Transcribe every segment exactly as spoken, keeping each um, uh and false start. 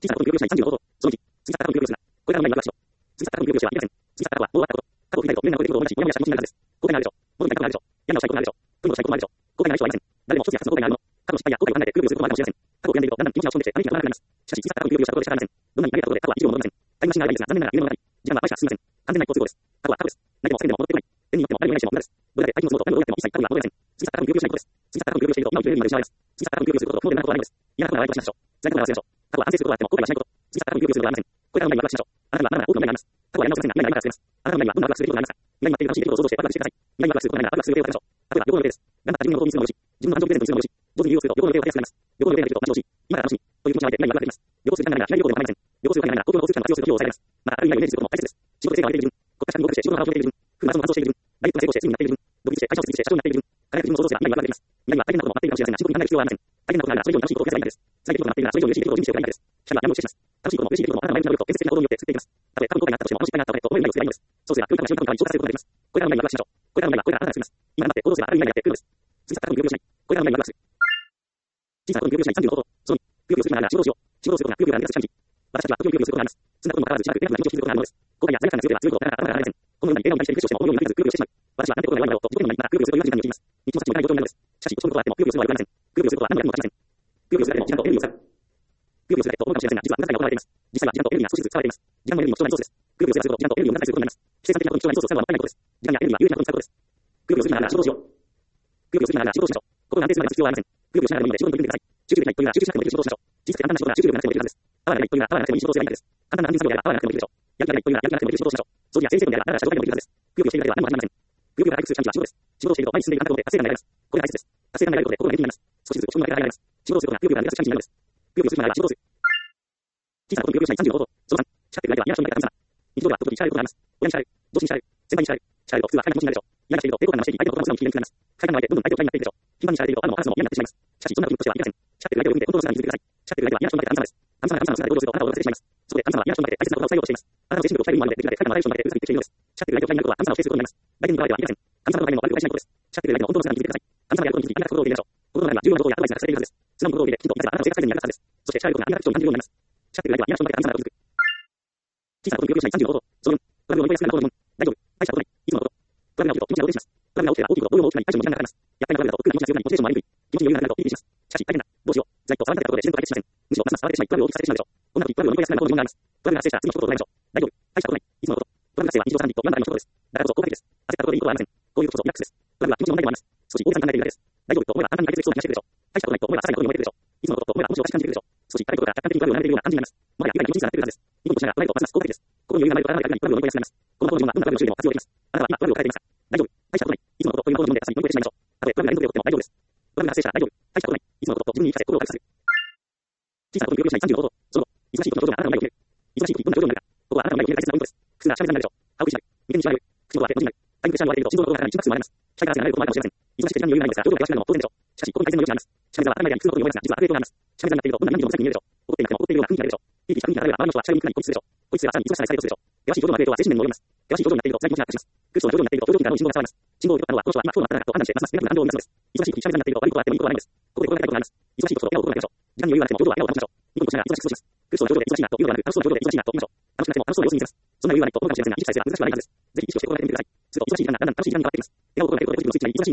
小さなことの業者にさんじゅうのこと、そのいち、過ぎ去った過去の業者が、これからの前に落書きしろ。過ぎ去った過去の業者はいりません。過ぎ去った過去はもう終わったこと。過去を振り返ると、無念なことで同じ、もやもやした気持ちになるはずです。後悔があるでしょう。元になりたくなるでしょう。嫌なしたいことがあるでしょう。富のしたいことがあるでしょう。後悔がない人はいません。誰も一つや二つの後悔があるもの。過去の失敗や後悔を考えてぐるぐるすることもあるかもしれません。過去を悔やんでいると、だんだん気持ちが落ち込んできて、あまりになくなります。しかし、過ぎ去った過去の業者は過去でしかありません。どんなに嘆いたところで過去は一度も戻りません。タイムマシンがあればいいですが、残念ながら夢の中に、時間は毎日進みません。完全な一方通行です。過去は過去です。泣いても叫んでも戻ってこない。天によっても誰にもいないしも無駄です。どれだけ大気の相撲と何度どうやっても一切過去には戻れません。過ぎ去った過去の業者にことです。過ぎ去った過去の業者にと今を生きれるにまで失われます。過ぎ去った過去の業者することと不能でなることはないのです。嫌なことなら相手はしましょう。辛いことなら忘れましょう。過去は反省することはあっても後悔はしないこと。過ぎ去った過去の業者することはありません。これからの前に落書きしましょう。あなたはまだまだ多くの未来があります。過去はやり直せませんが、未来が今から進めます。あなたの前にはどんなワクワクする出来事がありますか。未来に待っている楽しい出来事を想像してワクワクしてください。未来にワクワクすることがないならワクワクする予定を立てましょう。例えば旅行の予定です。頑張った自分のことを見つめ戻し、自分の感情プレゼントにするのを戻し、上手に利用すると旅行の予定を立てやすくなります。旅行の予定ができると話をし、今から楽しみという気持ちが湧いて未来にワクワクできます。旅行する時間がないなら日帰り旅行でも構いません。旅行するお金がないなら公共の交通機関を活用する費用を抑えられます。また、ある意味をイメージすることも大切です。仕事で成果を上げている自分、国家資格に合格して仕事の幅を広げている自分、フルマラソンの完走している自分、ダイエットが成功してスリムになっている自分、独立して会社を設立して社長になっている自分、輝く自分を想像すれば未来にワクワクできます。未来は大変なことも待っているかもしれませんが、深刻に考える必要はありません。大変なことがあるならそれ以上に楽しいことを増やせばいいのです。辛い出来事が待っているならそれ以上に嬉しい出来事を準備しておけばいいのです。光は闇を失礼します。楽しいことも嬉しい出来事もあなたの前になると建設的な行動によって作っていきます。たとえ過去に後悔があったとしても、あの失敗があったと思える未来を作ればいいのです。そうすれば、良い過去の瞬間を見消化することができます。これからの未来にワクワクしましょう。これからの未来はこれからあなたが作ります。今待って行動すればある未来にやってくるのです。過ぎ去った過去の業業しない。これからの未来にワクワクする。小さなことの業業しないさんじゅうのこと、そのに、業業するなら仕事をしよう。仕事をすることが業業が生み出すチャレンジ。私たちは業業することがあります。そんなこともかかわらず、しばらくペアな気持ちを引きずることがあるのです。後悔や罪悪感が強ければ強いほどなかなかあなたがありません。このような笑顔に対して苦笑しても思うようになりず、業業してしまう。私はなんてことが弱いんだろうと自己にもなり、また業業するという時間に陥ります。日も先もない状況になるのです。しかし、落ち込むことはあっても、業業するのは良くありません。業業することは何度やっても勝ちません。業業するだけでも時間とエネルギーを使う。業業するだけと思うかもしれませんが、実は無駄遣いが行われています。実際は時間とエネルギーが少しずつ使われています。時間もエネルギーも人なりソースです。業業するだけすると時間とエネルギーを無駄遣いすることになります。生産的なことに人なりソースを使うのはもったいないことです。時間やエネルギーは有利なことに使うことです。業業するなら仕事をしよう。業業するなら仕事をしましょう。心が安定するまで必要はありません。業業しながらでもいいので仕事に取り組んでください。集中できないというなら集中しなくてもいい仕事をしましょう。小さくて簡単な仕事なら集中力がなくてもできるはずです。合わないというなら合わなくてもいい仕事をすればいいのです。簡単な安定作業であれば合わなくてもいいでしょう。やる気がないというならやる気がなくてもいい仕事をしましょう。掃除や先生であればあなたが社長でもできるはずです。業業しているだけでは何も始まりません。業業が回復するチャンスは仕事です。仕事をしていると前に進んでいかなくなって達成感が得られます。これが大切です。達成感が得られることで心が元気になります。少しずつ落ち込むだけが得られます。仕事をすることが業業が生み出すチャンスになるのです。業業するなら仕事をする。小さなことの業業しないさんじゅうのこと、そのさん、叱っている相手は嫌な人になりたくなる。日常では時々叱られることがあります。親に叱られる、上司に叱られる、先輩に叱られる。叱られると普通は不快な気持ちになるでしょう。嫌なしていると抵抗感が増していき、相手の心も素直に機嫌になります。不快感の相手、どんどん相手を不快になっていくでしょう。頻繁に叱られているとあなたも話すのも嫌になってしまいます。しかし、そんな時にとしてはありません。叱っている相手を見てコントロールするのに気づいてください。叱っている相手は嫌な人になって神様です。神様が神様の姿で行動するとあなたを驚かせてしまいます。そこで神様は嫌な人になって大切なことを伝えようとしています。あなたの精神力を抑える今までできるだけ不快感を与える人になってうざく言っているのです。叱っている相手を不快になることは神様を否定することになります。相手に向かわれてはいけません。神様の前にも悪く返しないことです。叱っている相手のコントロールするのに気づいてください。神様がやることに気づき、あなたが行動を入れましょう。心の中には重要なことをやアドバイスがされているはずです。素直な行動を入れ、きっとなぜならあなたの生活改善に役立つはずです。そして叱られることがありがたく感じるようになります。叱っている相手は嫌な人になって神様が気づく。小さなことに業業しないさんじゅうのこと、そのよん、トラブルを思い出すなことのよん、大丈夫、大したことない、いつものこと。トラブルが起きると気持ちが動転します。トラブルが起きれば大きいこと、ボリューム大きくなり、対処も時間がかかります。やっぱりトラブルだと、奥が気持ちが強くなり、モチベーションも上がりにくい。気持ちに余裕がなくなると、ビリビリします。しかし、大変だ、どうしよう、在と触らなかったことで自然と解決しません。むしろ、ますます触られてしまい、トラブルを大きくされてしまうでしょう。こんな時、トラブルを乗り越えやすくなることに疑問があります。トラブルが発生したら次の一言を唱えましょう。大丈夫、大したことない、いつものこと。トラブルが発生は日常茶飯事と今までの一言です。だからこそ効果的です。焦ったことでいいことはありません。こういうことこそリラックスです。トラブルは気持ちの問題でもあります。少し大げさに考えているだけです。大丈夫と思えば簡単に解決できそうな気がしてくるでしょう。大したことないと思えばさらにことに思えてくるでしょう。いつものことと思えば面白おかしく感じるでしょう。少し辛いことが客観的にトラブルを並べているような感じになります。もはや愉快な気持ちになってくるはずです。日本としながらトライとますます効果的です。心に余裕が生まれるとあなたがトラブルを乗り越えやすくなります。こんなことにどんなトラブルの種類でも活用できます。あなたは今トラブルを抱えていますか。大丈夫、大したことない、いつものことということを飲んでさらに乗り越えてしまいましょう。たとえトラブルが連続で起こっても大丈夫です。トラブルが発生したら大丈夫、大したことない、いつものことと自分に言い聞かせ心を軽くさせる。小さなことに業業しないさんじゅうのこと、その後、忙しいことの状況があなたの前を決める。忙しい時、どんな状況になるか。ここはあなたの前を決める大切なポイントです。普通ならしゃべりになるでしょう。歯を食いしばる。眉間にしばられる。口元を開け閉じになる。タイムプレッシャーに追われていると心臓の動画が心拍数も上がります。期待が汗が流れることもあるかもしれません。忙しい時間に余裕がないのですが、状況が険しくなるのも当然でしょう。しかし、この改善の余地があります。しゃべりは当たり前であり普通のことに思いますが、実は悪影響があります。しゃべりになっているとどんなに無理にも無責任に見えるでしょう。怒っていなくても怒っているような雰囲気が出るでしょう。ピーピーした雰囲気が漂えば周りの人はしゃべりにくくなり孤立するでしょう。孤立すればさらに忙しさにされるでしょう。険しい状況の悪影響は精神面にも及びます。険しい状況になっていると辛い気持ちが悪化します。苦しそうな状況になっていると表情筋からの信号が伝わります。信号を受け取ったのはこの人は今不幸なったのだと判断してますます皆が感情を生み出すのです。忙しい時、しゃべりになっていると悪いことがあってもいいことはないんです。ここで心がけたいことがあります。忙しいことと笑顔を心がけましょう。時間に余裕があっても表情は笑顔を保ちましょう。ニコニコしながら忙しく過ごします。苦しそうな状況で忙しいなというのではなく、楽しそうな状況で忙しいなと言いましょう。楽しくなくても楽しそうな様子に見せます。そんな余裕がないと思うかもしれませんが、意識さえすれば難しくはないはずです。ぜひ意識をして心がけてみてください。すると忙しい時間がだんだん楽しい時間に変わっていきます。笑顔を心がけることでポジティブなスイッチになり、忙しいにもかかわらず楽しい時間に感じています。笑顔を心がけると不思議なことに感じています。笑顔を心がけると不思議なことに感じています。不思議なことになるのです。ニコニコ笑顔があると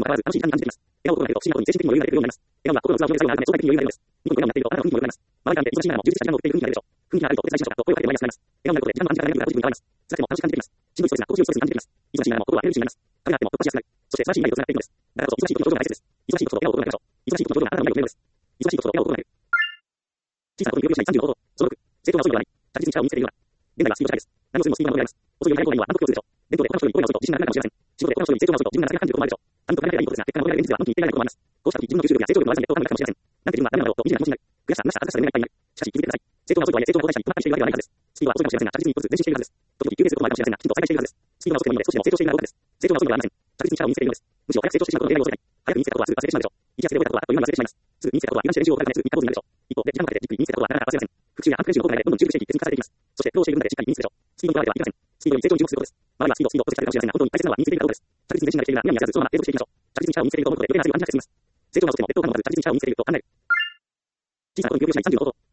あなたの雰囲気も良くなります。周りから見て忙しいながらも充実した時間を送っている雰囲気が出るでしょう。雰囲気があると絶対しましょうかと声をかけてもらいやすくなります。笑顔になることで時間の感じ方がポジティブに変わります。辛くても楽しく感じています。しんどいストレスが心地よいストレスに感じています。忙しいながらも心はエネルギーになります。彼があっても突破しやすくなる。そして素晴らしい未来とつながっていくのです。だからこそ忙しいことの症状が大切です。忙しいことと笑顔を心がけましょう。忙しいことの症状があなたの前を決めるのです。忙しいことと笑顔を心がける。小さなことに業業しないさんじゅうのこと、そのろく、成長が遅いのではない。着実に力を身につけているような。現代はスピード社会です。何をするにもスピードが求められます。遅いより速い方がいいのは満足共通でしょう。伝統で他の人より声が遅いと自信がなくなるかもしれません。仕事で他の人より成長が遅いと自分が差が感じることもあるでしょう。何とか考えればいいことですが、結果が求められる現実では満足にいっていないこともあります。こうした時、自分の吸収力や成長力の悪さに劣等感があるかもしれません。なんて自分はダメなのだろうと惨めな気持ちになる。悔しさ、虚しさ、恥ずかしさで胸がいっぱいになる。しかし気づいてください。成長が遅いとはいえ成長の後退者に困ったりしているわけではないはずです。スピードは遅いかもしれませんが、着実に一歩ずつ前進しているはずです。時々休憩することもあるかもしれませんが、きちんと再開しているはずです。スピードが遅くてもいいので少しでも成長しているならよかったです。成長が遅いのではありません。着実に力を身につけているのです。むしろ早く成長してしまうことの未来を恐れない。早く身につけたことはすぐ忘れてしまうでしょう。息がせで覚えたことはあっという間に忘れてしまいます。すぐ身につけたことは油断して練習を行うためすぐ三日坊主になるでしょう。一方で時間かけてじっくり身につけたことはなかなか忘れません。復習やアンプ練習の効果でどんどん熟練していき、積み重ねていきます。そして苦労している分だけしっかり身につけましょう。スピードにとらわれてはいけません。スピードに成長に注目することです。周りはスピードスピードとしてきたかもしれませんが、本当に大切なのは身につけていることです。着実に前進ができているなら、むやみやらずそのまま継続していきましょう。着実に力を身につけていると思うことで、余計な味を感じなくて済みます。成長が遅くても劣等感を持たず着実に力を身につけていると考える。小さなことに業業しないさんじゅうのこと、そのなな、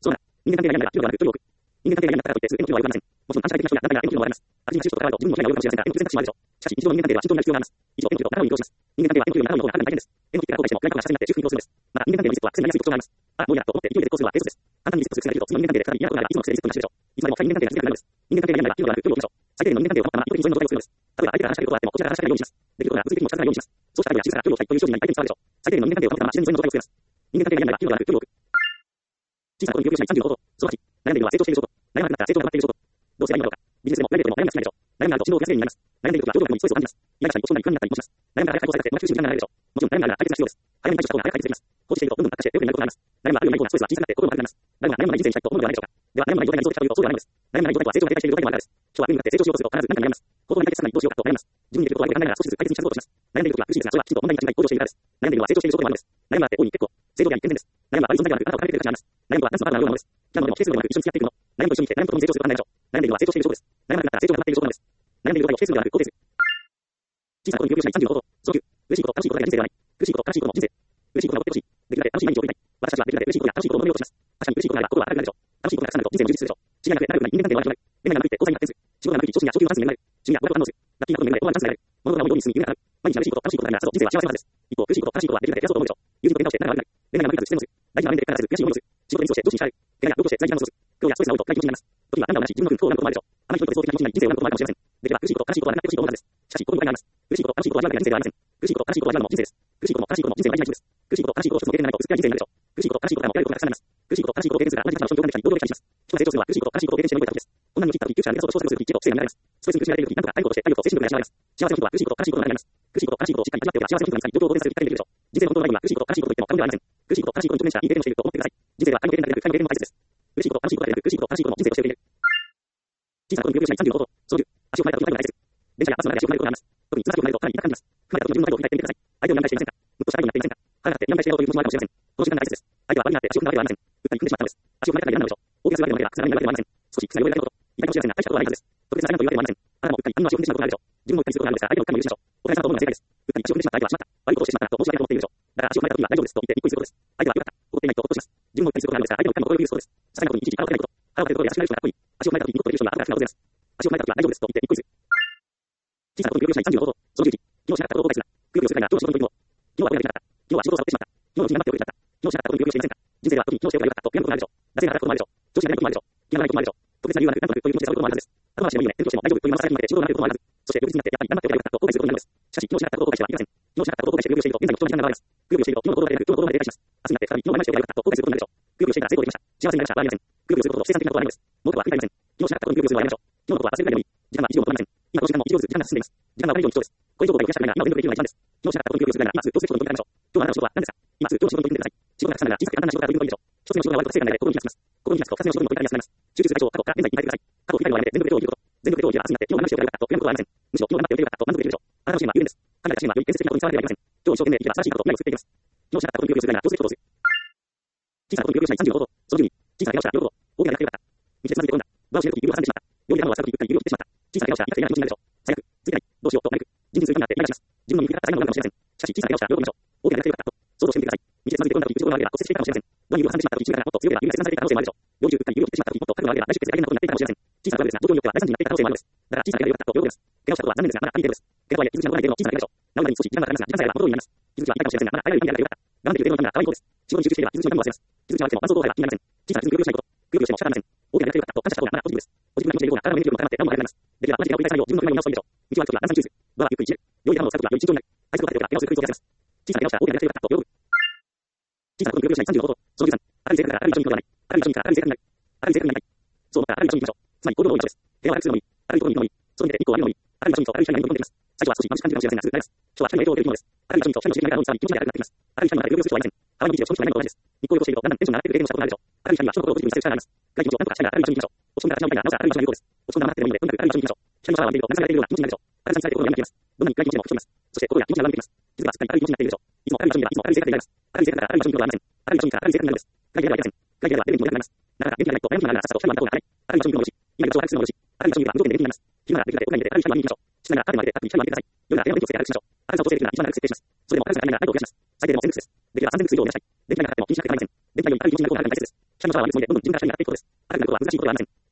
人間関係が嫌いなら、給料がなく、距離を置く。人間関係が嫌いなったからといって、数円の給料は上がりません。もちろん、反社会的な人や、団体が N 級を上げます。悪人が収支と関わると、自分の将来を良くなると自然に N 級を必要あるでしょう。しかし、日常の人間関係は慎重な必要があります。以上、N 級と習うに移動します。人間関係は N 級より習うの方がはるかに大変です。N のトピックが後悔しても、クライアントが社長になって中腹に移動するんです。また、人間関係のリスクは癖になりやすい特徴があります。あ、もういいやと思って勢いで実行するは低素です。簡単にリスクをする癖がいると、次の人間関係でかなり嫌なことがあれば、いつも癖でリスクとなるでしょう。いつまでも人間関係が続けたくなるんです。人間関係が嫌なら、給料がなく、距離を置きましょう。最低限の人間関係を保ったまま、意図的にそういう状態を作るのです。例えば、相手が話したいことがあっても、こちらが話したいようにします。できることなら、物理的にも近づかないようにします。そうしたら、小さな距離を置きたいという商品になり、相手に伝わるでしょう。最低限の人間関係を保ったまま、自然にそういう状態を作ります。人間関係が嫌なら、給料がなく、距離を置く。小さなことに協力しないさんじゅうの方法。そのはち、悩んでいるのは成長している証拠。悩まなくなったら成長が止まっている証拠。どうすればいいのだろうか。ビジネスでもプライベートでも悩みが少ないでしょう。悩みがあると振動が安定になります。悩んでいる時は、上手な人にストレスを感じます。イライラしたり、ボッシュなり不安になったり、不安になったりします。悩みがあれば解放されたくて、もう中心に時間がないでしょう。悩みがあるから解決できます。もちろん、悩みがあるから解決できます。早めに対処した方が早く解決できます。放置していると、どんどん悪化していきます。放置していると、どんどん悪化して、良くないことがあります。悩みがあるよりない方がストレスは小さくなって、心も軽くなります。誰もが悩まない人生にしたいと思うのではないでしょうか。では、悩まない状態が理想的かというと、そうではないのです。悩まない状態とは成長が停滞している状態でもあるからです。人は運に向かって成長しようとすると、必ず何かに悩みます。行動に対してさらにどうしようかと悩みます。自分にできることを相手が考えながら少しずつ改善に近づこうとします。悩んでいる時は苦しいですが、それはきちんと問題に間違い行動しているからです。悩んでいるのは成長している証拠でもあるのです。悩みがあって大いに結構、成長であり健全です。悩みは悪い存在ではなく、あなたを変えている価値があります。悩みとは何つまらないようなものです。嫌なものでも否定するのではなく、一緒に付き合っていくもの。悩みと一緒に来て、悩みと共に成長すると何でしょう。悩んでいるのは成長している証拠です。悩まなくなったら成長が止まっている証拠なのです。悩んでいることを否定するのではなく、肯定する。小さなことに協力しないさんじゅうの方法。そのきゅう、嬉しいこと、楽しいことが人生ではない。苦しいこと、悲しいことも人生。嬉しいことが起こってほしい。できるだけ楽しい毎日を送りたい。私たちはできるだけ嬉しいことや楽しいことを求めようとします。確かに苦しいことがあれば心は明るくなるでしょう。楽しいことがたくさんあると人生も充実するでしょう。知り合いが増え、仲良くなり、人間関係が悪くなる。恋愛が長引いて交際に発展する。仕事が長引き、上司や昇給がチャンスになる。趣味や娯楽を堪能する。ラッキーなことに恵まれ、大いにチャンスになる。物事が思い通りに進み、夢が叶う。毎日が嬉しいこと、楽しいことがありながら、人生は幸せなはずです。一方、苦しいこと、悲しいことはできるだけ減らそうと思うでしょう。友人と喧嘩をして仲が悪くなる。恋愛が長引くしてもする。大事な場面で必ず悔しい思いをする。仕事にミスをして上司に叱られる。怪我や病気をして在宅を過ごす。苦労やストレスが多いと暗い気持ちになります。時には判断をなし、自分の運とを恨むこともあるでしょう。あまり人と理想的な気持ちになり、人生を恨むこともあるかもしれません。できれば苦しいこと、悲しいことはなくなってほしいと思うのです。しかし、ここに問題があります。苦しいこと、悲しいことを味わうだけが人生ではありません。苦しいこと、悲しいことを味わうのも人生です。苦しいことも悲しいことも人生の大事な一部です。苦しいこと、悲しいことを一つの経験になると、すっかり人生になるでしょう。苦しいこと、悲しいことからも得られることがたくさんあります。苦しいこと、悲しいことを経験するが、同じ立場の人を共感できたり、行動できたりします。人が成長するのは苦しいこと、悲しいことを経験して乗り越えた時です。女に切った時、窮者が操作をする時、知恵と知性が見られます。ストレスに苦しめられている時、何とか体力として体力と精神力が養われます。幸せな人は苦しいこと、悲しいことがなります。苦しいこと、悲しいことをしっかり味わっておけば幸せな人になり、状況を当然させる機会にできるでしょう。人生の本当のラインは苦しいこと、悲しいことといっても過言ではありません。苦しいこと、悲しいことに直面したらいい経験をしていると思ってください。人生は愛の経験だけでなく、光の経験も大切です。苦しいこと、悲しいことだけでなく、苦しいこと、悲しいことも人生として受け入れる。小さなことに協力しないさんじゅうの方法。そのきゅう、足を踏まれた時に何が大切。電車やバスの中で足を踏まれることがあります。特につま先を踏まれるとかなり痛く感じます。踏まれた時の自分の態度を振り返ってみてください。相手を見返していませんか。むっとした態度になっていませんか。腹が立って見返してやろうという気持ちもあるかもしれません。この時間が大切です。相手は悪になって足を踏んだわけではありません。うっかり踏んでしまったのです。足を踏まれたから嫌なのでしょう。大きな姿勢が嫌なのでは、靴が脱いだわけではありません。少し靴が汚れただけのこと。痛いかもしれませんが、大したことはないはずです。特別な怪我というわけではありません。あなたもうっかり他人の足を踏んでしまうことがあるでしょう。自分もうっかりすることがあるのですから、相手のうっかりも許しましょう。お互い様と思うのが正解です。うっかり足を踏んでしまった相手はしまった。悪いことをしてしまったなと申し訳なく思っているでしょう。だから足を踏まれた時は大丈夫ですと言ってにっこりすることです。相手は良かった。怒っていないとほっとします。自分もうっかりすることがあるのですから、相手のうっかりも心を許すことです。些細なことにいちいち腹を立てないこと。腹を立てることで足が悪くなる人がかっこいい。足を踏まれた時にニコッと言う人には後から使うことです。足を踏まれた時は大丈夫ですと言ってにっこりする。小さなことに協力しないさんじゅうの方法。そのじゅういち、昨日しなかったことを後悔するな。くよくよするがいな、今日の仕事に取り組もう。昨日は俺ができなかった。昨日は仕事をサボってしまった。昨日のうちに頑張っておいてよかった。昨日しなかったことに協力していませんか。人生では特に昨日しておけばよかったと悔やむことがあるでしょう。なぜなら働くこともあるでしょう。上司がいないこともあるでしょう。気がないこともあるでしょう。特別な理由はなく、なんとなくという気持ちで触ることもあるはずです。後回しでもいいね、転倒しても大丈夫というまま先にまで仕事がなることもあるはず。そして翌日になってやっぱり頑張っておけばよかったと後悔することになるのです。しかし昨日しなかったことを後悔してはいけません。昨日しなかったことを後悔してくよくよしていると現在の人の時間が流れます。くよくよしていると昨日の行動だけでなく今日の行動まで停滞します。明日になって再び昨日前までしておけばよかったと後悔することになるでしょう。くよくよしていたら成功できました。幸せになりましたはありません。くよくよすることと生産的なことはないのです。もっとは繰り返りません。昨日しなかったことにくよくよするのはやめましょう。昨日のことは忘れるぐらいでもいい。時間は一時を求めません。今この時間も一秒ずつ時間が進んでいます。時間がお金以上に貴重です。これ以上僕が増やしたくないが今全力できるのが一番です。昨日しなかったことにくよくよするなら今すぐどうすることに取り組みましょう。今日あなたの仕事は何ですか。今すぐどの仕事に取り組んでください。仕事がたくさんなら小さくて簡単な仕事から取り組むといいでしょう。一つの仕事が終わると成果がないので心に気がつきます。心に気がつくと二つの仕事にも取り組みやすくなります。集中する対象を過去から現在に変えてください。過去を振り返るのはやめて全力で手を握ること。全力で手を握る明日になって今日何しておけばよかったと悔やむことはありません。むしろ昨日頑張っておけばよかったと満足できるでしょう。あなたの支援は有限です。彼らが支援はより建設的なことに使わなければいけません。今日一生懸命生きれば新しい過去と未来を作っていきます。昨日しなかったことに協力するがいならどうすることをする。小さなことに協力しないさんじゅうの方法。そのじゅうに、小さな怪我をした喜ぶこと。大きな怪我がよかった。道でつまずいて転んだ。ドアを閉めるとき指を挟んでしまった。料理がものはさぶきうっかり指を切ってしまった。小さな怪我をした痛くて嫌な気持ちになるでしょう。最悪、ついてない、どうしようと嘆く。人事痛になってイライラします。自分の身に降りかかった災難があるかもしれません。しかし小さな怪我をした喜びましょう。大きな怪我がよかったと想像してみてください。道でつまずいて転んだとき、後ろ側があれば骨折していたかもしれません。ドアに指を挟んでしまったとき、力がもっと強ければ指が切断されていた可能性もあるでしょう。料理中うっかり指を切ってしまったとき、もっと覚悟があれば大出血で大変なことになっていたかもしれません。小さなトラブルですが、状況によっては大惨事になっていた可能性もあるのです。だから小さな怪我がよかったと喜びます。怪我をしたことは残念ですが、まだいい程度です。怪我はいえ、傷つきのない程度の小さな怪我でしょう。治るまでに少し時間がかかりますが、時間さえあれば元になります。傷つきは痛いかもしれませんが、まだ早い意味がよかった。我慢できる程度の痛みが可愛いことです。仕事に集中していれば傷つきの痛みも忘れます。傷つきはあっても伴奏動画が気になりません。小さな傷に協力しないこと。協力しても仕方ありません。大きな怪我がよかったと感謝した方がまだポジティブです。ポジティブな気持ちでいる方が体の免疫力も高まって何も早くなります。できれば同じ怪我を繰り返さないよう自分の体を直すべきでしょう。道を歩くときは段差に注意する。ドアはゆっくり閉める。良い頭を使うときはより慎重になる。愛することが手をかけておけば怪我をするクイズをやります。小さな怪我をした大きな怪我がよかったと喜ぶ。小さなことに協力しないさんじゅうの方法。そのじゅうさん、明るい性格から明るい場所に行くことはない。明るい場所に行くから明るい性格になる。明るい性格になりたい。そう思ったら明るい場所に行きましょう。つまり行動の多い場所です。部屋は明るくするのもいい。明るいところに行くのもいい。そう見て日光を浴びるのもいい。明るい場所に行くと明るい光が目に飛び込んできます。最初は少し眩しく感じるかもしれませんが、すぐ慣れます。人は光の影響を受けるものです。明るい場所に行くと光の刺激があるので、さらに気持ちが明るくなってきます。明るい光の中で協力する人はいません。川の道を少し暗いのと同じです。日光を浴びているとだんだんテンションが上がってくる経験をしたことがあるでしょう。明るい光は人の心をポジティブにさせる力があります。暗い気持ちを何とかしながら明るい場所に行きましょう。落ち込んだ私のみたいな、なおさら明るい場所が有効です。落ち込んだままってでもいいので、とにかく明るい場所に行きましょう。光のシャワーを浴びると流されているような気持ちになるでしょう。明るさにされて心が病んできます。どんなに暗い気持ちでも吹き飛びます。そして心や気持ちが悪んできます。気づけばすっかり明るい気持ちになっているでしょう。いつも明るい場所にいればいつも明るい性格でいられます。明るい性格から明るい場所に行くことはありません。明るい場所に行くから明るい性格になるんです。暗い部屋ではありません。暗い部屋ではレベルにもなります。なかなか元気がないと前向きながらさっさと光を浴びた方が早い。明るい場所に行くのもよし、今場所を明るくするのもよし、明るい場所にいれば無条件で元気になります。昼間はできるだけ屋内に出て明るい光を浴びに行きましょう。室内はカーテンまでたっぷり光を浴びてください。夜は部屋の電気をつけて明るくしましょう。明るさを調整できるなら一番明るく設定します。それでも明るさがないならライトを増やします。最低でも全力です。できればさんぜんルクス以上を目指したい。電気代がかかっても気にしなくて構いません。電気代より明るい気持ちになる方が大切です。光のシャワーはですのでどんどん自分から光になっていくことです。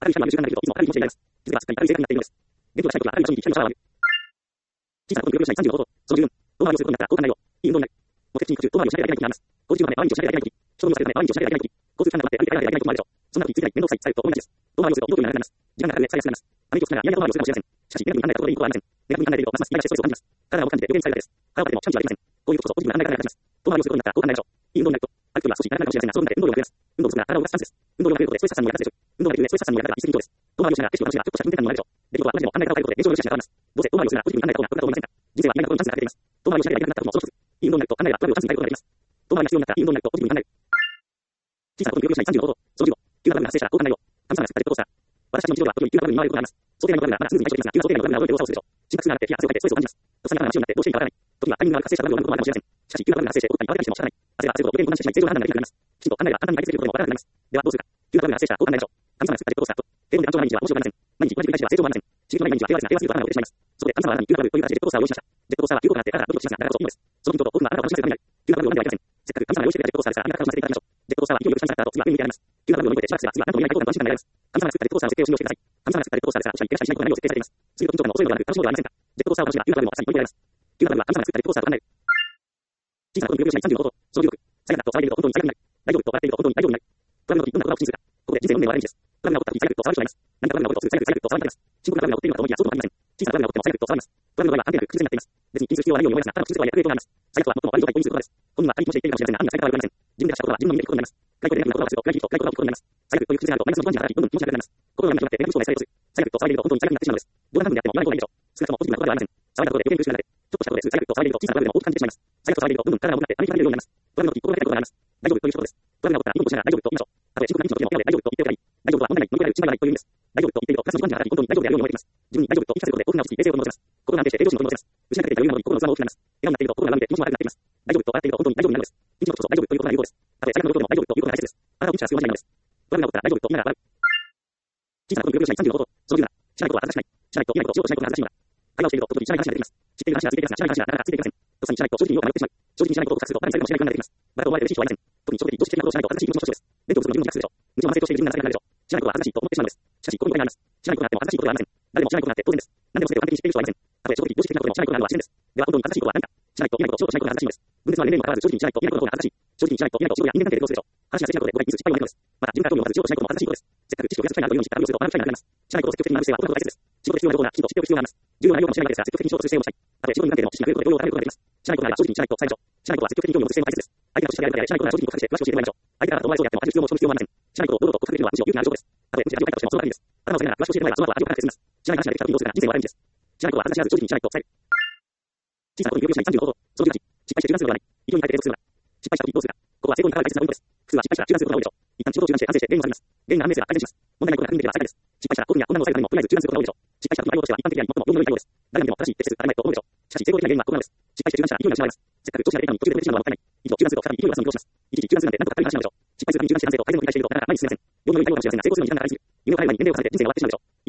ある意味、習慣がないといつもある気持ちになります。気づけばすっかりある正解になっているのです。現状がしたいことはある意味、正直に光のシャワーを浴びる。小さなことに協力したいさんじゅうごほど。その十分。遠回りをすることになったらこう考えよう。いい運動になる。目的地に途中、遠回りをしなければいけない時があります。交通中まで毎日をしなければいけない時、人にされるため毎日をしなければいけない時、交通機関が待って歩いていかなければいけない時もあるでしょう。そんな時についてない面倒くさい、されると同じです。遠回りをすると用途にならなくなります。時間がかかる上、使いやすくなります。アメリカをしながら嫌な遠回りをするかもしれません。しかし、ネガティブに考えたところでいいことはありません。ネガティブに考えていると、ますます嫌なストレスを感じます。体を感じて余計に疲れるからです。腹を立ててもチャンチはありません。こういうことこそポジティブな考え方が役立ちます。遠回りをすることになったらこう考えましょう。いい運動になると、歩くよりは少し長くなるかもしれませんが、その中で運動量が増えます。運動をするなら体を動かすチャンスです。運動量が増えることでストレス発散にも役立つでしょう。運動ができる上、ストレス発散にも役立つら、一石二鳥です。遠回りをしながら景色を楽しんだらちょっとした運転感にもなるでしょう。出来事は同じでも考え方を変えることで現状の良しが変わります。どうせ遠回りをするならポジティブに考えた方が得だと思いませんか。人生は意外なことにチャンスが出ています。遠回りをしなければいけなくなったこともその一つ。いい運動になると考えれば遠回りをチャンスに変えることができます。遠回りが必要になったらいい運動になるとポジティブに考える。小さなことに協力したいさんじゅうごほど。そのじゅうご。急なバグが発生したらこう考えよう。神様が作ったジェットコースター。私たちの日常では時に急なバグに見舞われることがあります。想定外のバグがまだスムーズに対処できますが、急な想定外のバグが動いて動作をするでしょう。心拍数が上がって冷や汗をかいてストレスを感じます。とっさに頭が真っ白になってどうしていいかわからない。時にはタイミングが悪く発生したバグを読むこともあるかもしれません。しかし急なバグが発生して怒ったり慌てたりしても仕方ない。焦れば焦るほど余計に混乱してしまい正常な判断ができなくなります。きちんと考えれば簡単に解決できることもわからなくなります。ではどうするか。急なバグが発生したらこう考えましょう。神様が作ったジェットコースターと低温で安定な毎日は面白くありません。毎日同じ繰り返しでは成長もありません。刺激のない毎日は平和ですが平和すぎると頭が起きてしまいます。そこで神様はあなたに急なバグという形でジェットコースターを用意しました。ジェットコースターは急降があって体がドキドキしますがだからこそいいのです。その緊張と僕があなたを楽しませるためになる。急なバグを読んではいけません。せっかく神様が用意してくれたジェットコースターですからあなたから楽しませていただきましょう。ジェットコースターは勢いよく下に下がった後次は上に向けられます。急なバグを乗り越えてしばらくすれば次は何とも言えない高度な安心感が得られます。神様が作ったジェットコースターの設計を信用してください。神様が作ったジェットコースターですから落ちたり怪我したりしないことが何を設計されています。次の緊張感の恐れではなく楽しむのではありませんか。ジェットコースターを楽しめば急なバグもあっさり乗り越えられます。急なバグは神様が作ったジェットコースターと考える。小さなことに協力しないさんじゅうごほど。そのじゅうろく。最悪だと騒いでいると本当に最悪になる。大丈夫と笑っていると本当に大丈夫になる。トラブルの時どんなことが起きるか。ここで人生の運命はある意味です。トラブルが起こった時最悪と騒いでしまいます。何かトラブルが起こるとすぐ最悪と騒いでしまいます。深刻なトラブルが起こっているのかと思いきやそうでもありません。小さなトラブルが起こっても最悪と騒ぎます。トラブルの場合は関係なく崩れになっています。別に気にする必要はないように思いますが、ただの傷つく場合やクレートがあります。最悪は最も悪い状態を意味することです。本人は他人として言っているかもしれませんが、案外最悪は悪くありません。自分で出したことは自分の身にできることになります。外交でネガティブなことが起こると、外交と外交が起こることになります。最悪という屈辱があるとマイナスの不安に働き、どんどん気持ちが悪くなります。心が今広がってネガティブ思考が再生する。最悪と騒いでいると本当に最悪になってしまうのです。どんな何分であっても言わない方がいいでしょう。少なくともポジティブなことではありません。騒いだことで余計に苦しくなる。ちょっとしたことで最悪と騒いでいると小さなトラブルでも大きく感じてしまいます。最悪と騒いでいるとどんどん体が重くなってアメリカに出るようになります。トラブルの時心が痛いことがあります。大丈夫ということです。トラブルが起こったらニコニコしながら大丈夫と言いましょう。たとえ深刻なピンチの時も笑顔で大丈夫と言っておけばいい。大丈夫とは問題ない、乗り越えられる、心配がないという意味です。大丈夫と言っているとプラスの時間に働き、本当に大丈夫であるように思えてきます。自分に大丈夫と言い聞かせることで興奮が落ち着き、冷静を取り戻せます。心が安定して平常心を取り戻せます。失いかけていた余裕なのに心の器も大きくなります。笑顔になっていると心が笑んで気持ちも悪くなっています。大丈夫と笑っていると本当に大丈夫になるのです。ピンチのことこそ大丈夫ということが有効です。たとえ最悪の状況でも大丈夫ということが大切です。あなたをピンチは必要ないのです。トラブルが起こったら大丈夫と言いながら笑う。小さなことに協力しないさんじゅうごほど。そのじゅうなな。知らないことは恥ずかしくない。知らないと見ないこと、仕事しないことが恥ずかしいのだ。会話をしていると時々知らない話が出てきます。知っている話が続いていますが、知らない話がなかなかついていきません。とっさに知らないと正直に言おうか迷ってしまう。正直に知らないことを告白すると何にされるかもしれない不安が出てきます。バカと思われて嬉しい人はいません。特に正直に常識的なことをしないと恥ずかしい気持ちの人です。勉強するのに自分の自覚するでしょう。無知をませとしている自分が情けがないでしょう。知らないことは恥ずかしいと思ってしまうのです。しかし、ここに答えがあります。知らないことがあっても恥ずかしいことはありません。誰でも知らないことがあって当然です。何でも全て完璧に知っている人はいません。たとえ正直に常識的なことでも知らないことがあるのは自然です。では本当に恥ずかしいことは何か。知らないと見ないこと、仕事しないことが恥ずかしいのです。分別は年齢にもかかわらず正直に知らないと見ないことの方が恥ずかしい。正直に知らないと見ないと仕事や人間関係でどうするでしょう。話が正直なことで誤解ミス失敗を招くのです。また自分から興味を持たず仕事しないことも恥ずかしいことです。せっかく知識を増やしたいなというように知ったらをすると学びたいなとなります。知らないことを積極的に学ぶ姿勢はこのことが大切です。仕事で必要なことならきちんと知っておく必要があります。重要な内容かもしれないですが、積極的に仕事する姿勢をしたい。たとえ仕事に関係でも知識が増えることで動揺を高めることができます。知らないことなら正直に知らないと伝えましょう。知らないことは積極的に興味を持つ姿勢も大切です。相手が年下であるから知らないことなら正直に告白して詳しく教えてもらいましょう。相手からお前そうやっても恥じる必要もその必要もありません。知らないことを堂々と告白できるのはむしろ勇気がある証拠です。たとえ無知で味を書いたとしてもその場合です。頭を下げながら詳しく教えてもらえばその後は味を書かなくて済みます。知らない話ができた時にどうするか人生は悪いんです。知らないことは恥ずかしがらず正直に知らないと伝える。小さなことに協力しないさんじゅうごほど。そのじゅうはち。失敗して中断するのではない。勢いに変えて継続するのだ。失敗した時どうするか。ここは成功に関わる大切なポイントです。普通は失敗したら中断することが多いでしょう。一旦仕事を中断して反省して原因を探ります。原因が判明すれば改善します。問題ないことが確認できれば最下です。失敗したら興奮や困難を抑えるためにもとりあえず中断することが多いでしょう。失敗した時の対応としては一般的であり最も容易の良い対応です。誰が見ても正しい適切当たり前と思うでしょう。しかし成功的な原因はここなのです。失敗して中断したら勢いが失われます。せっかく調子が出たのに途中で止めてしまうのはもったいない。以上中断すると再び勢いを出すのに移動します。一時中断するなんて何とか軽い話なのでしょう。失敗するために中断して反省と改善を繰り返しているとなかなか前に進めません。容易の良い対応かもしれませんが成功するのに時間がかかりすぎる。夢を叶える前に年齢を重ねて人生が終わってしまうのでしょう。以下容易の良い対応も時間がかかりすぎるとかえって成功と言われるのです。ではどうするか。失敗して中断することはありません。勢いに変えて継続するのです。次にもう一回失敗してやるといいと思いましょう。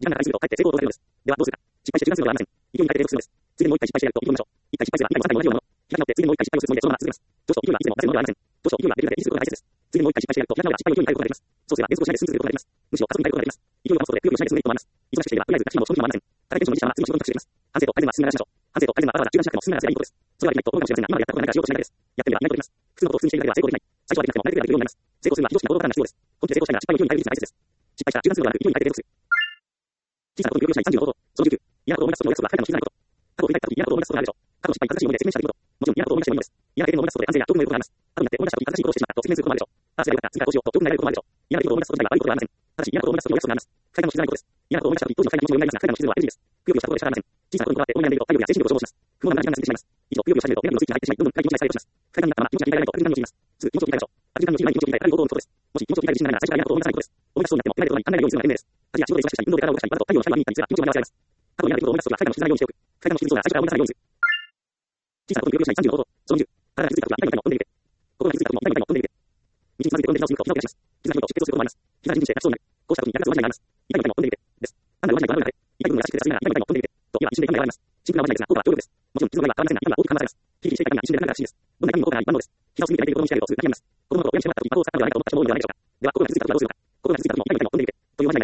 次にもう一回失敗してやるといいと思いましょう。意識的に改正するといいと思いましょう。一回失敗すれば未来もまさに同じようなもの。開き直って次にもう一回失敗するつもりでそのまま続けます。どうしても勢いがあるので次のもう一回失敗するつもりでそのまま続けます。どうしても勢いがあるので次のもう一回失敗するつもりでそのまま続けます。どうしても勢いが出るまで維持することが大切です。次にもう一回失敗してやるとやらなくても次にもう一回失敗するとやらなくても失敗を勢いに変えることができます。そうすれば連続しないで進むことができます。そうすれば連続しないで進むことができます。むしろ加速に変えることができます。勢いを保つことで勢いを変えることができます。勢いを保つことで勢いをしないで進むこともあります。勢いを保つことで勢いをしないで進むこともあります。いずれかしら失敗が来ないとダメです。今のテンションを自分のテンションに合わせていいと思います。反省と改善は後から中断しましょう。反省と改善はわざわざ中断しなくても進めなければいいことです。それはできないと思うかもしれませんが、今までやったことがないからしようとしないだけです。やってみれば意外とできます。普通のことを普通にしているだけでは成功できない。最初はできなくても慣れてくればできるようになります。成功するには非常識な行動パターンが必要です。本気で成功したいなら失敗を勢いに変える技術が大切です。失敗したら中断するのではなく勢いに変えて継続する。小さなことに協力しないさんじゅうごほど。そのじゅうきゅう。嫌なことを思い出すとのお約束は彼らの信じないこと。過去を振り返った時に嫌なことを思い出すことがあるでしょう。過去の失敗に恥ずかしい思いで責任者できること。もちろん嫌なことを思い出してもいいのです。嫌な経験を思い出すことで安全や興奮の得ることがあります。過去になって思い出した時に正しいことをしてしまったと責任することもあるでしょう。ああすればよかった、次からこうしようと興奮になれることもあるでしょう。嫌な出来事を思い出すこと自体は悪いことではありません。ただし嫌なことを思い出すことにお約束があります。階段の傷がないことです。嫌なことを思い出した時当時の階段の気持ちもよみがえりますが、階段の傷は エヌジー です。くよくよしたことで仕方ありません。小さなことにこだわって思い悩んでいると体力や精神力を消耗します。不毛な無駄な時間が進んでしまいます。以上、くよくよしためるとエネルギーのスイッチが入ってしまい、どんどん深い気持ちにされてしまいます。階段になったまま気持ちが切り替えられないと悪循環に陥ります。すぐ気持ちを切り替えましょう。悪循環に陥る前に気持ちを切り替え、軽い行動を取ることです。もし気持ちを切り替える自信がないなら最初から嫌なことを思い出さないことです。思い出しそうになっても嫌なことに考えないようにするのが賢明です。家事や仕事で忙しくしたり、運動で体を動かしたり、わざと太陽の光を浴びに行ったりすれば気持ちを学び合わせられます。過去に嫌な出来事を思い出すときは階段の傷がないようにする。階段の傷が思い出すときは階段の傷がないようにする。小さなことに協力しないさんじゅうごほど。そのじゅういち。体が傷ついたときは痛みも飛んでいる。心が傷ついたときも痛みも飛んでいる。道につまずいて転んで直すと傷を気をつけてそうすると傷が引いて出血をすることもあります。傷が人生がそうになる。こうしたときにやらかすわけがあります。痛みも飛んでいる。です。判断が悪いから痛い部分が出してくださいながら痛みも飛んでいる。と、いわ一瞬で痛みがあります。シンプルな問題ですが、効果は強力です。もちろん傷の場合は変わりませんが、痛みは大きく緩和されます。ヒリヒリしていた痛みが一瞬で痛みがらしいです。どんな痛みも効果がない万能です。膝をすり抜けている子供にしてやるとすぐ痛みがあります。子供の頃親にしてもらったとき、魔法を使ったのではないかと思った人も多いのではないでしょうか。では、心が傷ついたときはどうするのか。心が傷ついたときも痛みも痛みも飛んでいる。というわけが有効です。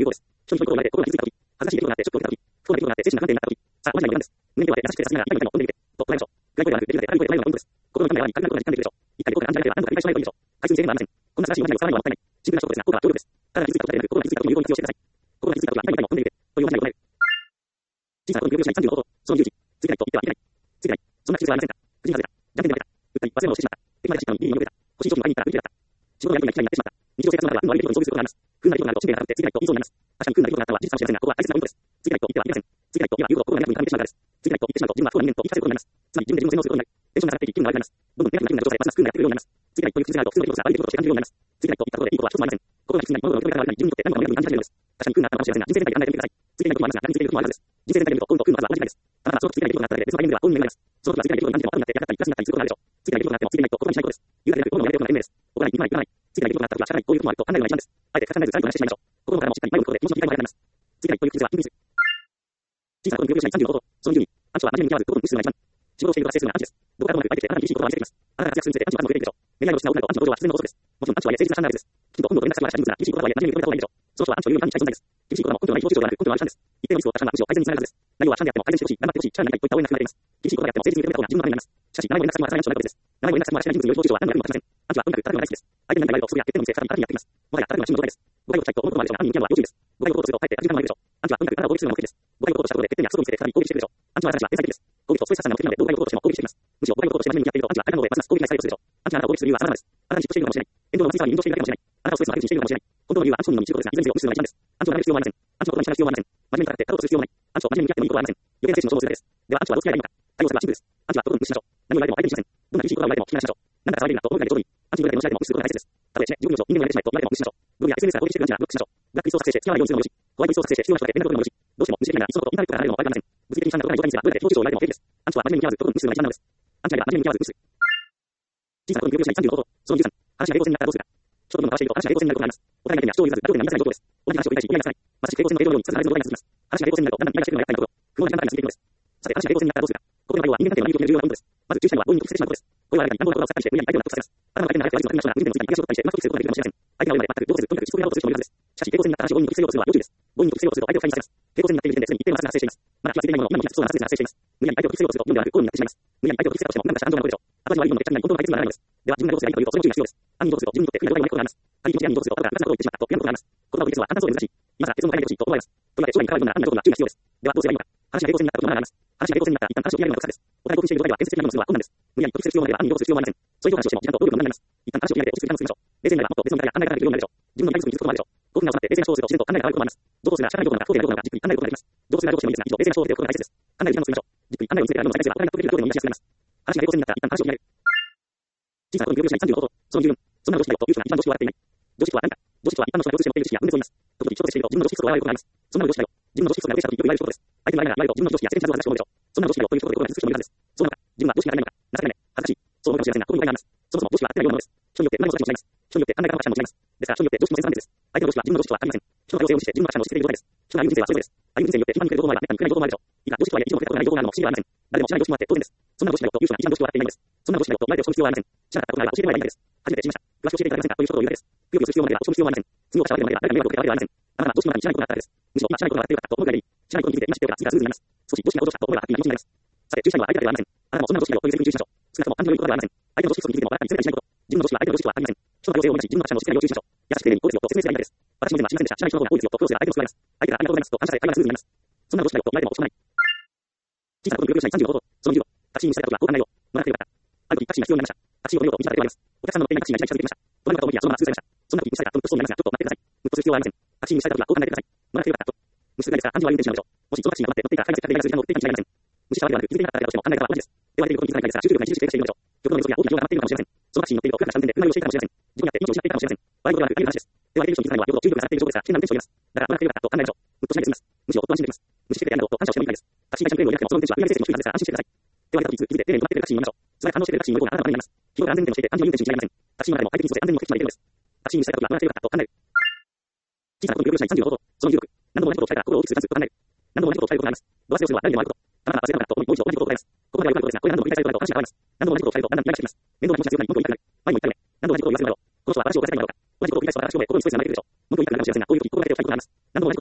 初期の心がれて心が傷ついたとき、恥ずかしい出来事があってショックを受けたとき、不幸な出来事があって精神が不安定になったとき、さあ、同じようなものなんです。胸に手を当て優しくて優しながら今の今の飛んでみて、と捉えましょう。外声ではなく、できるだけ高い声でないようなポイントです。心の痛みはに、軽くなることが実感できるでしょう。一体どこかで安全では何度か繰り返しないといいでしょう。回数に制限はありません。こんな素晴らしい同じをさらにはもったいない。シンプルなショックですが、効果は強力です。ただ傷ついたことでなく、心が傷ついたことに有効に活用してください。心が傷ついたことは今の今の飛んでみて、という同じを唱える。小さなことに病気をしないさんじゅうごほど、そのじゅうじ、ついてないと言ってはいけない。ついてない。そんな口癖はありませんか。くじ外れた。じゃんけんで負けた。うったり、忘れ物をしてしまった。駅まで走ったのにいいによけた。欲しい商品を買いに行ったら売り切れだった。仕事のやり取りが機械になってしまった。日常生活の中では運の悪い出来事に遭遇することがあります。不運な出来事があると神経が高くてついてないと言いそうになります。確かに不運な出来事があったは事実かもしれませんが、ここは大切なポイントです。ついてないと言ってはいけません。ついてないと言えば言うほど心がネガティブに感じてしまうからです。ついてないと言ってしまうと自分は不幸な人間と言い聞かせることになります。つまり自分で自分の洗脳することになる。テンションが上がっていき気分が悪くなります。どんどんネガティブな状態でますます不運な不運がやってくるようになります。ついてないという癖があると普通の出来事が悪い出来事として感じるようになります。ついてないと言ったことでいいことは一つもありません。心がきついなり物事の受け方が悪いなり自分にとって何もネガティブに感じ始めるのです。確かに不運があったかもしれませんが、人生全体で考えてみてください。ついてないこともありますが、何についていることもあるはずです。人生全体で見ると、幸運と不運の数は同じぐらいです。ただそのついてない出来事があっただけで、別の場面では幸運に恵まれます。その時はついてない出来事に感じても後になって役立ったりプラスになったりすることがあるでしょう。ついてない出来事があってもついてないと心にしないことです。言うだけで心のやれることが弁明です。怒らない、憎まない、言わない。ついてない出来事があった時は仕方ない、こういうこともあると考えるのが一番です。あえて書かないで最後まで話してしまいましょう。心からもしっかり前を向くことで、もしも理解も早くなります。ついてないという癖は人について。小さなことに病気をしないさんじゅうごほど、そのじゅうに、アンチは真面目に向き合わず、どこに無視するのが一番。仕事をしていると達成するのがアンチです。どこからともなく相手ってあなたに厳しい言葉を見せてきます。あなたが活躍するにつれてアンチは数も増えていくでしょう。恋愛の失う女の子、アンチの登場は必然の法則です。もちろんアンチは誠実なスタンダードです。きちんと温度を取りなさいは謝罪ですが、厳しい言葉は真面目に受け止めた方がいいでしょう。その人はアンチを言うよりアンチに近い存在です。厳しい言葉も根拠のない自己主張ではなく、根拠のある主張です。一定のミスを犯したがむしろ改善につながるはずです。内容はシャンであっても改善してほしい、頑張ってほしい、力になりたいといった応援が含まれています。厳しい言葉であっても誠実に受け止めた方が自分のためになります。しかし、長いも連絡先もさらにアンチのないことです。長いも連絡先もしない人物による自己主張は何であるのかもしれません。アンチはとにかく叩くのが大好きです。相手に何か言われると、それや決定のせい再び叩きにやってきます。もはや叩くのは趣味の状態です。誤解をしたいと思うこともあるでしょうが、犯人に見るのは要注意です。誤解を起こすとかえって時間もあるでしょう。アンチはとにかくあなたを攻撃するのが目的です。誤解を起こしたことで決定に約束を見せて再び攻撃してくるでしょう。アンチはあなたたちは天才的です。攻撃とストレス発散が目的なので、どう誤解を起こしても攻撃してきます。むしろ誤解を起こして真面目に向き合っていると、アンチは相手の方へますます攻撃がされるとするでしょう。アンチはあなたを攻撃する理由は様々です。あなたに嫉妬しているかもしれない。遠慮の薄いさに誘導しているだけかもしれない。あなたをストレスの相手にしているかもしれない。本当の理由はアンチ本人の道することですが、いずれにせよ無視するのが一番です。アンチを舐める必要はありません。アンチの言葉に従う必要はありません。真面目に語って勝とうとする必要もない。アンチを真面目に向き合ってもいいことはありません。予言精神の消耗するだけです。ではアンチはどう付き合えばいいのか。対応するはシンプルです。アンチはとことん無視しましょう。何を言われても相手にしません。どんな厳しい言葉を言われても聞き流しましょう。なんだか騒いでいるなと思うぐらいでちょうどいい。アンチに言われてもしないでも無視することが大切です。例えば、自分の人間をやってしまいと言われても無視しましょう。ブログや エスエヌエス が攻撃してくるアンチはブロックしましょう。ブラックリストを作成して付き合わないようにするのもよし、ホワイトリストを作成して必要な人だけ連絡を取るのもよし、どうしても無視できないならいっそのことインターネットから離れるのも悪くありません。物理的に簡単なことがない状態にすればどれだけ自己主張を言われても平気です。アンチは真面目に向き合わずとことん無視するのが一番なのです。アンチが真面目に向き合わず無視する。小さなことに病気をしないさんじゅうごほど、そのじゅうさん、話が平行線になったらどうするか。ちょっとでも話していると話が平行線になることがあります。お互いの相手には主張を譲らず、妥協点が許さない状況です。同じ話を繰り返し言い合いなさい。まさしく平行線の映像のように続かない状態が続きます。話が平行線になるとだんだん言い合いしてくるのが厄介なところ。不穏な時間帯が続いていくのです。さて、話が平行線になったらどうするか。ここでの内容は人間関係の内容を決める重要なポイントです。まず注意したいのは強引に得してしまうことです。これは誰かに乱暴な言葉を使ったりして無理やり相手を納得させます。頭の回転が速く相手の話が人間の次に東を取ったりしてうまく取りすることができるかもしれません。相手が終わるまで全くどうせずとにかく実行やろうとする人もいるはずです。しかし平行線になった話を強引に得せようとするのは要注意です。強引に得せようとすると相手を不快にさせます。平行線になっている時点ですでに一定の摩擦が発生しています。まだ気がついていないものを今も気がつきそうな摩擦が発生しています。無理やり相手を得せようとすると今度はなく口論になってしまいます。無理やり相手を得せたとしても何かした安情なことでしょう。後味悪いもので決着になり本当の解決にならないのです。では自分がどうすればいいかというとその注意が必要です。犯人どうすると自分にとって不利な状態になることがあります。仮に気持ちが犯人どうすると後から複雑なことを言ってしまったということがあります。言葉を言う説は簡単そうで難しい。今さら結論を書いてほしいと思われます。とりわけ将来に関わるような犯人のことが注意が必要です。ではどうすればいいのか。話が平行線になったことがあります。話が平行線になったら一旦話を切り上げるのが確です。お互い興奮している状態では建設的な議論をするのは困難です。無理やり得する必要もなければ犯人どうする必要もありません。そういう話をしても時間と労力の無駄になります。一旦話を切り上げて落ち着く時間を作りましょう。冷静になればもっと別の方や考え方ができるようになるでしょう。自分の理解に気づくこともあるでしょう。興奮が収まって冷静な思考をすると自然と考えが変わることもあります。どうするが社会のことなのか、不当であることなのか、じっくり考えることができます。どうするがどうしてもいいですが、以上冷静な思考をしておくことが大切です。考える時間を作りましょう。じっくり考えを見つけてからの再開すれば、お互い納得できるようになりやすくなります。話が平行線になったら一旦話を切り上げる。小さなことに病気をしないさんじゅうごほど、そのじゅうよん、そんな常識だよという人が一番常識を笑っていない。常識とは何か。常識とは一般の人が共通して持っている知識や分別を言います。時々人としていると自分の常識こそ笑われることがあります。そんな常識だよ。自分の常識こそが嬉しさとよく言われることです。相手に言われながら言われると自分の常識や世間にちゃんと話して思うでしょう。そんな常識だよということで心が傷つく人もいるはずです。そうなのか。自分は常識が足りないのか。情けないね。恥ずかしい。そう思うかもしれませんが、特に誤解があります。そもそも常識は当てないようなものです。人によって何も正しいも違います。人によって考え方も価値観も違います。ですから人によって常識も全然です。相手の常識は自分の常識とは限りません。人の多様性を持して自分の価値観を押し付けている状態です。人の歩む人生はそれぞれです。歩む人生によって一番に来る情報もあれば、めったに来ない情報もあるでしょう。いいか、常識とはいえ一度も触れたことがない情報があるのも不思議はありません。誰でも知らない常識もあって当然です。そんな常識だよという人が一番常識を笑っていないのです。そんな常識だよと言われて押し込む必要はありません。知らなかったことがあれば教えてもらえばいいだけです。初めて知りました。詳しく教えていただけませんかということを言うだけです。くよくよする必要もなければ押し込む必要もありません。次を語られるまでは誰かに迷惑をかけたわけではありません。あなたは常識の中に知らないことがあったからです。むしろ今知らないことがあってよかったと思うぐらいでいい。知らないことについて今知っておけば次がスムーズになります。少し常識が向上したと思えばハッピーな気持ちになります。さて注意したいのは相手だけではありません。あなたもそんな常識だよというセリフに注意しましょう。少なくとも感情のいいことではありません。相手の常識についても笑ったりずれたりしないこと。自分の常識は相手の常識とは限りません。人の多様性を持ち自分の価値観を押し付けないよう注意しましょう。優しく丁寧にこうですよと説明すればいいだけです。私も以前は知りませんでした。知らない人の方が多いですよとフォローすれば相手も救われます。相手がありがとうございますと感謝され会話がスムーズになります。そんな常識だよと言われても押し込まない。小さなことに病気をしないさんじゅうごほど、そのじゅうど、タクシーにされた時はこう考えよう。乗らなくてよかった。ある時タクシーが必要になりました。タクシーを降りようと道端で言われます。お客さんの乗っていないタクシーがいきなり近づいてきました。隣の方と思いきやそのままスルーされました。そんな時無視されたとムッとしそうになりますが、ちょっと待ってください。ムッとする必要はありません。タクシーにされた時はこう考えてください。乗らなくてよかったと。無視するぐらいですが、感じ悪い運転手なのでしょう。もしそのタクシーが待って乗っていたら会話設定が数時間の追っていたに違いありません。無視したわけではなく、気づいてなかっただけだとしても考え方は同じです。では相手にことに気づかないからですが、集中力が著しく低下しているのでしょう。極論の予測や大きな量が余っているのかもしれません。そのタクシーに乗っていると空からした運転で車を教えたかもしれません。自分にやって命を失っていたかもしれません。悪いことではなく、ああいう話です。では相手に人に気づかないのはよほど注意力が下がっている状況ですが、危険な運転手を言います。だから乗らなくてよかったと考えましょう。ムッとしないで済みます。むしろ夫は安心できます。無視してくれてありがとうと感謝をしてもいいからです。タクシー会社のクレームを入れなくてもその運転手は売上成績の低いはずですから安心してください。では相手に気づいて丁寧に乗ってくれるタクシーに乗りましょう。それが反応してくれるタクシーに乗る方があなたのためになります。日頃から安全運転をしていて感情いい運転手に違いありません。タクシーの中でも相手にそして安全に目的地まで行けるのです。タクシーにされた時は乗らなくてよかったと考える。小さなことに病気をしないさんじゅうごほど、そのじゅうろく、何度も同じことを聞かれたら心を大きくするずっと考える。何度も同じことを聞かれることがあります。ドアスをするは誰でもあること。あなたが忘れなかったと思い、もう一度同じことを答えます。ここまではよくあることですが、これ何度も繰り返されることだと話が変わります。何度も同じことを聞かれるとだんだんイライラしてきます。面倒な気持ちが強くなり、文句を言いたくなる。前も言ったよね。何度も同じことを言わせるだろう。この人は私を殺せないだろうか。同じことを繰り返すと私を声を心にストレスが生まれてくるでしょう。文句を言いたくなるかもしれませんが、こういう時心がけておきたいことがあります。何度も同じことを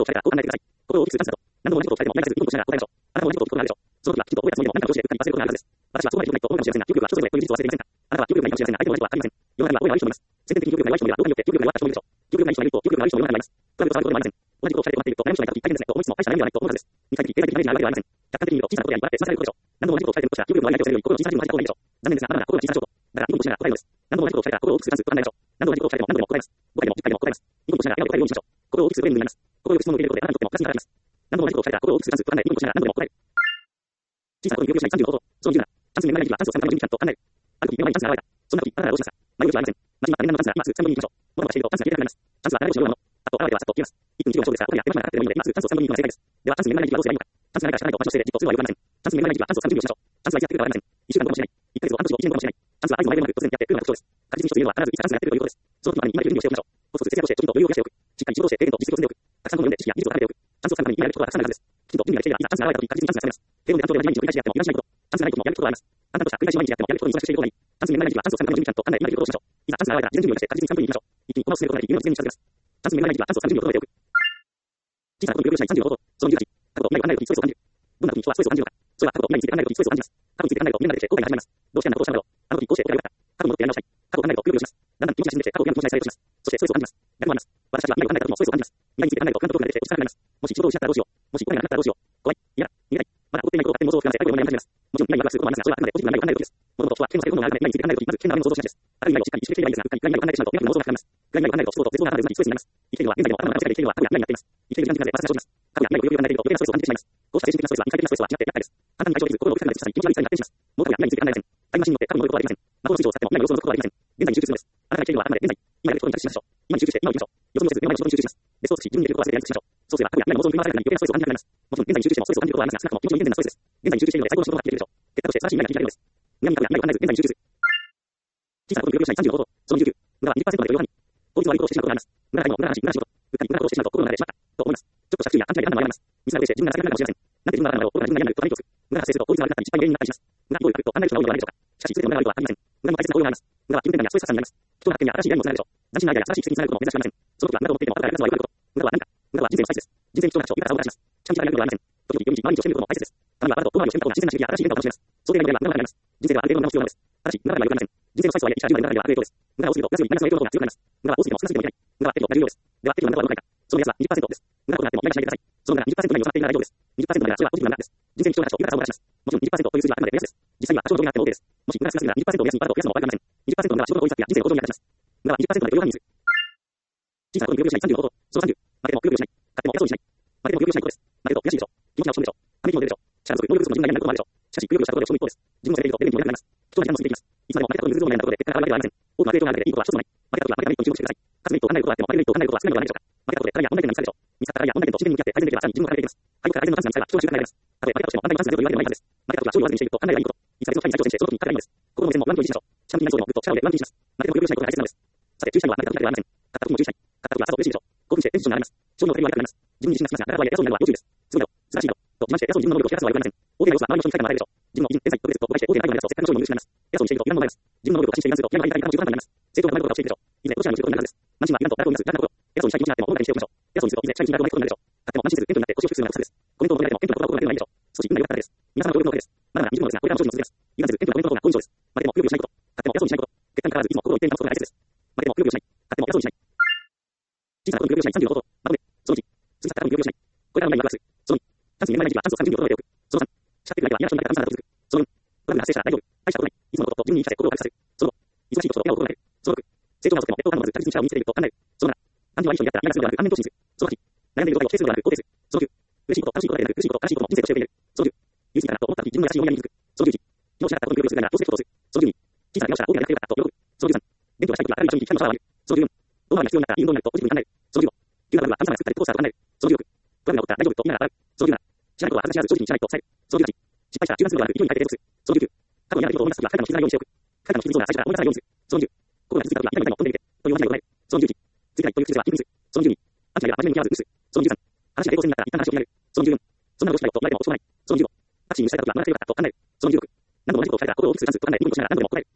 された、こう考えてください。ここを大きく通過すると、何度も同じことを聞かれても、毎回ずっとしながら答えましょう。あなたも同じことを聞くことがあるでしょう。その時は、きっと覚えたつもりでも何かを常識で何かを忘れることがあるはずです。私はそうまで良くないと思うかもしれませんが、記憶力は人それぞれという事実を忘れていませんか。あなたは記憶力がいいかもしれませんが、相手の同じことはありません。世の中には覚えが悪い人もいます。先天的に記憶力が弱い人もいれば、老化によって記憶力が弱った人もいるでしょう。記憶力がいい人がいると、記憶力が悪い人も世の中にはいます。となるとそういうことでもありません。同じことを聞かれて困っていると、悩む人がいた時大変ですねと思いつつも、大した悩みではないと思うはずです。二回的、経済的なメリットがあるわけではありません。客観的に見ると、小さなことやに笑って済まされることでしょう。何度も同じことを聞かれていることしか記憶力の悪い相手をされるより、心の小さい人の話した方がいいでしょう。残念ですが、まだまだ心が小さい証拠。だから、ニコニコしながら答えるのです。何度も同じことを聞かれたら、心を大きく通過すると考えましょう。何度も同じことを聞かれても何度でも答えます。ごかいでもじゅっかいでも答えます。ニコニコしながら笑顔で答えるようにしましょう。心を大きくする上になります。心をよく質問を受け入れることで、あなたにとってもプラスになります。何度も同じことを聞かれたら、心を大きく通過すると考え、ニコニコしながら何度でも答える。小さなことに記憶しないさんじゅうのこと。そのにじゅうなな。チャンスに恵まれない時期はチャンスをさんぶんのいちにちゃんと考える。ある時目の前にチャンスが現れた。そんな時、あなたはどうしますか。迷うことはありません。まじま念願のチャンスが今すぐさんぶんに行きましょう。物事がしているとチャンスが消えなくなります。チャンスは流れ星のようなもの。あと、現れてはさっと消えます。いっぷん一秒の勝負ですが、ここには手間暇がかかってもいいので、今すぐチャンスをさんぶんに行くのが正解です。では、チャンスに恵まれない時期はどうすればいいのか。チャンスがないから仕方ないと同じ姿勢でじっとするのはよくありません。チャンスに恵まれない時期はチャンスをさんじゅうびょうしましょう。チャンスはいつやってくるかわかりません。いっしゅうかん後かもしれない。いっかげつ後、半年後、いちねん後かもしれない。チャンスは合図も前でもなく突然やってくるのが特徴です。確実に一つ言えるのは必ずいつかチャンスがやってくるということです。その時までに今準備をしておきましょう。コツコツ節約をして、貯金と余裕を増やしておく。しっかり仕事をして、経験と実績を積んでおく。たくさん本を読んで知識や技術を高めておく。チャンスをつかむために今やることはたくさんあるはずです。きちんと準備ができていれば、いざチャンスが現れた時、確実にチャンスがつかめます。経論で単調で毎日を繰り返しやっても意外しないこと。チャンスがないこともやることがあります。簡単とした繰り返し毎日やってもやることに忙しくしていることがいい。チャンスに恵まれない時はチャンスをつかむためにちゃんと考え、今やることをしましょう。いざチャンスが現れたら事前準備をして確実にさんぶんに行きましょう。一気に駒を進めることができ、夢を実現に近づけます。チャンスに恵まれない時はチャンスをつかむ準備を整えておく。小さなことに記憶しないさんじゅうのこと。そのにじゅうはち。過去と未来を考えるときストレスを感じる。どんな時に人はストレスを感じるのか。それは過去と未来について考えるときストレスを感じます。過去について考えると夢が出てきて後悔が始まります。どうしてあんなことをしたのだろう。あの時こうして後悔が良かった。過去に戻ってやり直したい。過去を考えるとくよくよします。だんだん気持ちが沈んできて過去を嫌な気持ちにされようとします。そしてストレスを感じます。逆もあります。私たちは未来を考えた時もストレスを感じます。未来について考えると不安と恐怖が出て落ち着かなくなります。もし仕事を失ったらどうしよう。もしお金がなくなったらどうしよう。怖い。嫌だ。逃げたい。まだ起こっていないことを勝手に妄想を膨らませ過去を思い始めます。もちろん未来にワクワクすることもありますが、それはあくまでポジティブな未来を考える時です。物事は危険を避けることがあるので、未来について考えるとき、まず危険な未来を想像しないです。ある未来をしっかり意識していればいいですが、うっかり未来を考えてしまうと、未来の妄想が膨らみます。未来を考えると、そうと絶望が離れずにストレスになります。生きているのは現在でも頭の中で生きているのは過去や未来になっています。生きている時間的なので私たちは過去や未来をよくよく考えていると余計なストレスを感じてしまいます。こうした精神的なストレスは、二回的なストレスは違って厄介です。簡単に解消できず、心を奥深くまで突き刺さり、気持ち悪いさに発展します。もう過去や未来について考えません。タイムマシンに乗って過去に戻ることはできません。魔法のスイッチを使っても未来の予想のことはできません。現在に集中するのです。あなたが生きているのはあくまで現在。今やることに立ちしましょう。今に集中して今を生きましょう。予想もせず目の前の仕事に集中します。ベストを尽くし、自分にできることは全てやり尽くしましょう。そうすれば過去や未来の妄想に振り回されたり余計なストレスを感じなくなります。もちろん現在に集中してもストレスを感じることはありますが、少なくとも気持ちの健全なストレスです。現在に集中しているので最高の仕事ができるでしょう。結果として正しい未来が響きられるのです。無駄に過去や未来を考えず現在に集中する。小さなことに記憶しないさんじゅうのこと。そのにじゅうきゅう。無駄はにじゅっパーセントまで余裕があり。効率の悪いことをしてしまうことがあります。無駄な買い物、無駄な話、無駄な仕事。うっかり無駄なことをしてしまうと心の中でしまったと思います。ちょっとした注意や勘違いで判断が誤ります。ミスなことで自分が情けなくなるかもしれません。なんで自分が悪いのだろう、心が自分が嫌になると他人をつく。無駄な発生すると効率が悪くなったり失敗の原因になったりします。無駄にどういうと考える人が多いのではないでしょうか。しかし、いつでも無駄が悪いとは限りません。無駄も大切な効用があります。無駄は気分転換やストレス発散になります。人の発展や新しい出会いにもつながるでしょう。斬新なアイデアや新しい奇跡につながることも珍しくありません。その時は無駄と思っていても後からやるのは良くないこと。無駄は何か。無駄は人生のスパイスです。人生に貴重な価値を豊かさをもたらします。しかし、やることはありません。時々、毎日をしてみることも大切です。たまにはあなたと大回りをしてみることが自然な刺激や新しい変化を楽しめます。そうでない無駄が無駄になります。人生ではある程度の無駄も必要なのです。ただし、無駄が良くありません。人生のスパイスは一時は無駄になるのでは悪いことです。無駄が多すぎると、安よりマイナスの影響の方が強くなります。無駄は多すぎても少なすぎてもいけない。無駄は適度な重要です。では、適度な無駄はどのくらいか。その目安はにじゅっパーセントです。無駄となっても無駄にしないでください。その無駄がにじゅっパーセント内に収まっているなら大丈夫です。にじゅっパーセントまではそれはポジティブな無駄です。人生に貴重な価値を豊かさをもたらします。もちろんにじゅっパーセントという数字はあくまで目安です。実際には多少の上になっても OK です。もし無駄が少なすぎたらにじゅっパーセントを目安にバラと増やすのも悪くありません。にじゅっパーセントの無駄は仕事の効率アップや人生の向上に役立ちます。無駄はにじゅっパーセントまで余裕を管理する。小さなことに記憶しないさんじゅうのこと。そのさんじゅう。負けても記憶しない。勝っても偉そうにしない。負けても記憶しないことです。負けると悔しいでしょう。気持ちが落ち込むでしょう。ため息も出るでしょう。力不足、能力不足の自分が嫌になることもあるでしょう。しかし、記憶力をしたことで落ち込む一方です。自分の責任とレベルにも弱くなります。人の時間も過ぎていきます。いつまでも負けたことにずるずるを悩んだことで結果が上がるわけではありません。多くの成功があるだけでいいことは一つもない。負けた時は負けたメリットに注目してください。勝つメリットを考えることはあっても負けるメリットを考えることは少ないのではないでしょうか。負けたことで課題や問題点が見つかるでしょう。見つかった課題や問題点と自分に向き合って改善できればさらに自分を変えていきます。敗北から改善のチャンスが見つかれば貴重な時間が得られます。たとえ負けたとしても判断に関するというわけでもないはずです。負けた時は勝利を上手にしていくと考えがいいこと。いつか別の会に再挑戦してその時に勝てばいいのです。心の目線も上向きにしましょう。下向きになりそうでもぐっと力を入れ上向きにします。負けても記憶しないことが大切なのです。さて注意したいのは負けた時ではありません。勝った時も注意したい。勝った時はさぞ嬉しいでしょう。興奮してテンションが上がります。勝利の手には悪くなります。自分に自信がつきますが、なかなか偉そうになるのは要注意です。すごいだろ、素晴らしいだろ、と自慢して偉そうに自分の能力を引き出すのは悪くありません。大きな要素は周りの人に控えてもらえるでしょう。自分の偉人、天才、特別と誤解して大きなアイデアをせっかくの勝利の許しになります。偉そうにしているといらんものがあります。自分の能力を過信していらんすると嫌な相手が中途半端になります。成功が生まれることが教えているでしょう。いずれどちらにもすることになるはずです。慢心はイランとダークを生み出すガーナの頃。偉そうにしたい気持ちになっても大掛かりしておきましょう。偉そうにするといずれ社に信頼をないことになるでしょう。勝っても慢心せず謙虚になって腰を低くするのがコツです。コメントを止められても謙虚な言葉を心がけるのはいいでしょう。少し運が良かっただけです。皆様の協力のおかげです。まだまだにじゅうのですが、これからも精進を続けます。油断せず謙虚なコメントの方が好印象です。負けても記憶しないこと。勝っても偉そうにしないこと。結果に変わらずいつも心を一定に保つことが大切です。負けても記憶しない。勝っても偉そうにしない。小さなことに記憶しないさんじゅうのこと。まとめ。そのいち。過ぎ去ったことに記憶しない。これから未来にワクワクする。そのに。チャンスに恵まれない時期はチャンスをさんじゅうびょう整えておく。そのさん。叱ってくれない相手は嫌な人になり方がさんだと続く。そのよん。トラブルが発生したら大丈夫。大したことない。いつものことと自分に言い聞かせ心を軽くさせる。そのご。忙しいことと嫌を心がける。そのろく。成長が遅くても劣等感をまず確実に力を身につけていくと考える。そのなな。感情はいい人にやったら嫌なするのではなく安面と信じる。そのはち。悩んでいる状態を否定するのではなく肯定する。そのきゅう。嬉しいこと、楽しいことだけでなく苦しいこと、悲しいことも人生として受け入れる。そのじゅう。言い過ぎたなと思った時自分の優しい思いやりに気づく。そのじゅういち。昨日しなかったことに記憶するならどうすることをする。そのじゅうに。小さな怪我をしたら大きなやり方が良かったと喜ぶ。そのじゅうさん。勉強がしたい時は明るい人に光のシャワーを浴びる。そのじゅうよん。大回りが必要になったらいい運動になるとポジティブに考える。そのじゅうご。急なバグは神様が作ったりコースターと考える。そのじゅうろく。トラブルが起こったら大丈夫とみんなが笑う。そのじゅうなな。知らないことは恥ずかしがらず正直に知らないと伝える。そのじゅうはち。失敗したら中断するのではなく勢いに変えて継続する。そのじゅうきゅう。過去にやられることを思い出す時は彼らの傷つかないようにしておく。彼らの傷つそうな最初から思い出さないようにする。そのじゅう。心が傷ついた時は痛み痛みも飛んでみて。という話を唱える。そのじゅういち。次回という癖は気にする。そのじゅうに。アンチがいれば真面目に向き合わず無視する。そのじゅうさん。話が平行線になったら一旦話を決める。そのじゅうよん。そんなことしないよと言われてもしょうがない。そのじゅうご。タクシーにしたい時は学ばなければよかったと考える。そのじゅうろく。何度も同じことを聞かれたら心を大きくすると考え、ニコニコしながら何度でも答える。